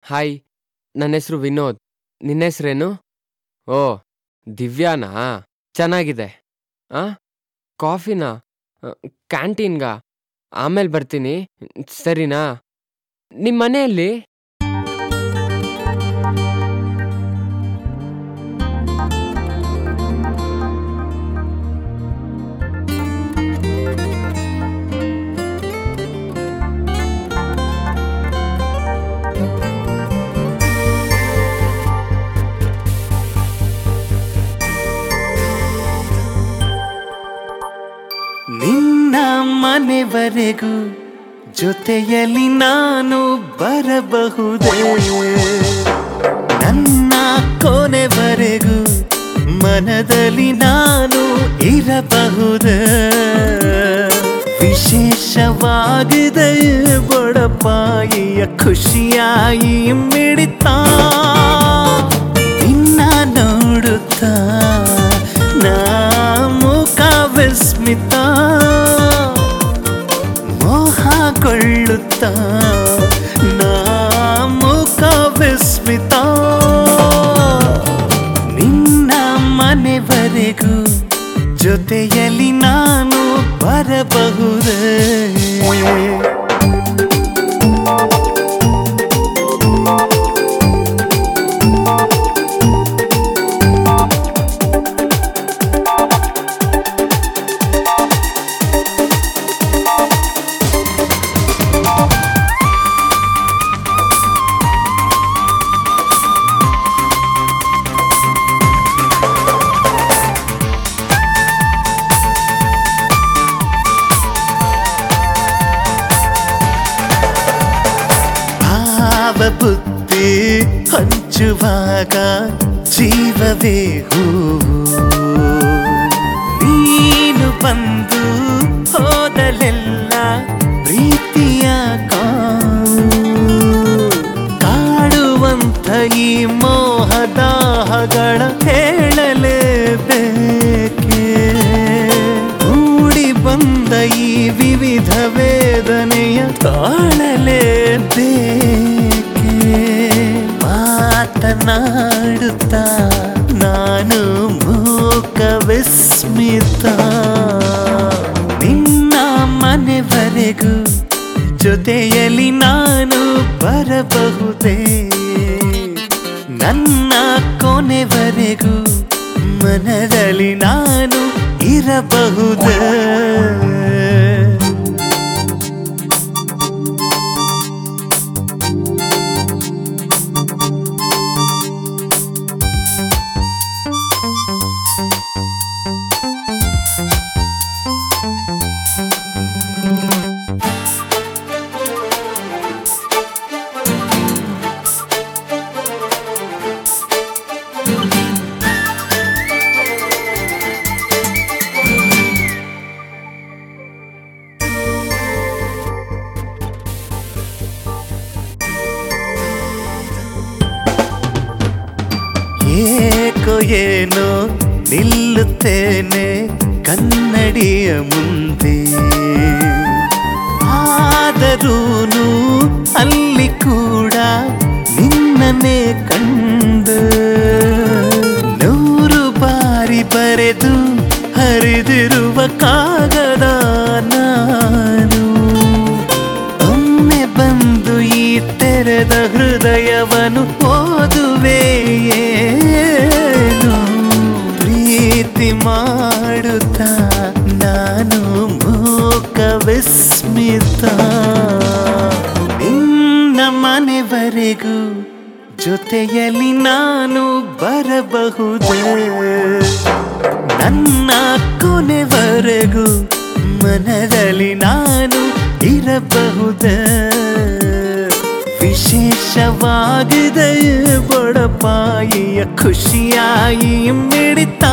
Hi, ನನ್ನ ಹೆಸರು ವಿನೋದ್. ನಿನ್ನ ಹೆಸ್ರೇನು? ಓ, ದಿವ್ಯಾನಾ? ಚೆನ್ನಾಗಿದೆ. ಆ ಕಾಫಿನಾ? ಕ್ಯಾಂಟೀನ್ಗಾ? ಆಮೇಲೆ ಬರ್ತೀನಿ, ಸರಿನಾ? ನಿಮ್ಮ ಮನೆಯಲ್ಲಿ? ನಿನ್ನ ಮನೆವರೆಗೂ ಜೊತೆಯಲ್ಲಿ ನಾನು ಬರಬಹುದೇ? ನನ್ನ ಕೊನೆವರೆಗೂ ಮನದಲ್ಲಿ ನಾನು ಇರಬಹುದೇ? ವಿಶೇಷವಾಗಿದೆ ಬಡಪಾಯಿಯ ಖುಷಿಯಾಗಿ ಮಿಡಿತಾ ನಿನ್ನ ನೋಡುತ್ತಾ ನಾ ಮುಖ ವಿಸ್ಮಿತ ಮೋಹಗೊಳ್ಳುತ್ತಾ ನಾ ಮುಖ ವಿಸ್ಮಿತ. ನಿನ್ನ ಮನೆವರೆಗೂ ಜೊತೆಯಲ್ಲಿ ನಾನು ಬರಬಹುದೇ? ಬುದ್ಧಿ ಹಂಚುವಾಗ ಜೀವವೇ ಹೂವು, ನೀನು ಬಂದು ಹೋದಲೆಲ್ಲ ಪ್ರೀತಿಯ ಕಾಡುವಂಥ ಈ ಮೋಹದಾಹಗಳ ಹೇಳಲೇಬೇಕೆ? ಮೂಡಿ ಬಂದ ಈ ವಿವಿಧ ವೇದನೆಯ ತಾಳಲೇಬೇಕೆ? ಮಾತನಾಡುತ್ತಾ ನಾನು ಮೂಕ ವಿಸ್ಮಿತ. ನಿನ್ನ ಮನೆವರೆಗೂ ಜೊತೆಯಲ್ಲಿ ನಾನು ಬರಬಹುದೇ? ನನ್ನ ಕೊನೆವರೆಗೂ ಮನದಲ್ಲಿ ನಾನು ಇರಬಹುದೇ? ಏಕೋ ಏನೋ ನಿಲ್ಲುತ್ತೇನೆ ಕನ್ನಡಿಯ ಮುಂದೆ, ಆದರೂನು ಅಲ್ಲಿ ಕೂಡ ನಿನ್ನನ್ನೇ ಕಂಡು 100 ಬಾರಿ ಬರೆದು ಹರಿದಿರುವ ಕಾಗದ ನಾನು ಒಮ್ಮೆ ಬಂದು ಈ ತೆರೆದ ಹೃದಯವನ್ನು ಓದುವೆಯೇನು? ಪ್ರೀತಿ ಮಾಡುತ್ತಾ ನಾನು ಮೂಕ ವಿಸ್ಮಿತ. ನಿನ್ನ ಮನೆವರೆಗೂ ಜೊತೆಯಲ್ಲಿ ನಾನು ಬರಬಹುದೇ? ನನ್ನ ಕೊನೆವರೆಗೂ ಮನದಲ್ಲಿ ನಾನು ಇರಬಹುದೇ? ವಿಶೇಷವಾಗಿದೆ ಬಡಪಾಯಿಯ ಖುಷಿಯಾಗಿ ಮಿಡಿತಾ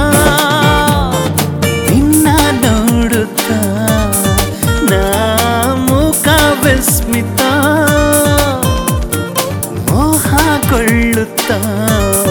ನಿನ್ನ ನೋಡುತ್ತಾ ನಾ ಮುಖ ವಿಸ್ಮಿತ ಮೋಹಗೊಳ್ಳುತ್ತಾ